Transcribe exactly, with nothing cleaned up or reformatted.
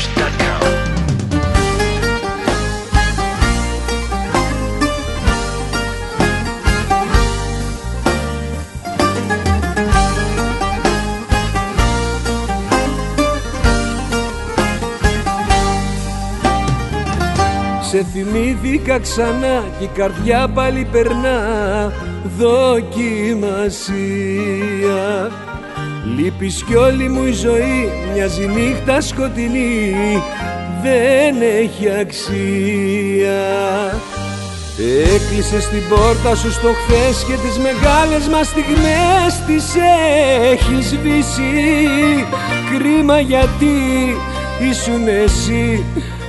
ντοτ κομ. Σε θυμήθηκα ξανά κι η καρδιά πάλι περνά δοκιμασία. Λείπεις κι όλη μου η ζωή μοιάζει νύχτα σκοτεινή, δεν έχει αξία. Έκλεισες την πόρτα σου στο χθες και τις μεγάλες μας στιγμές τις έχεις σβήσει. Κρίμα γιατί ήσουν εσύ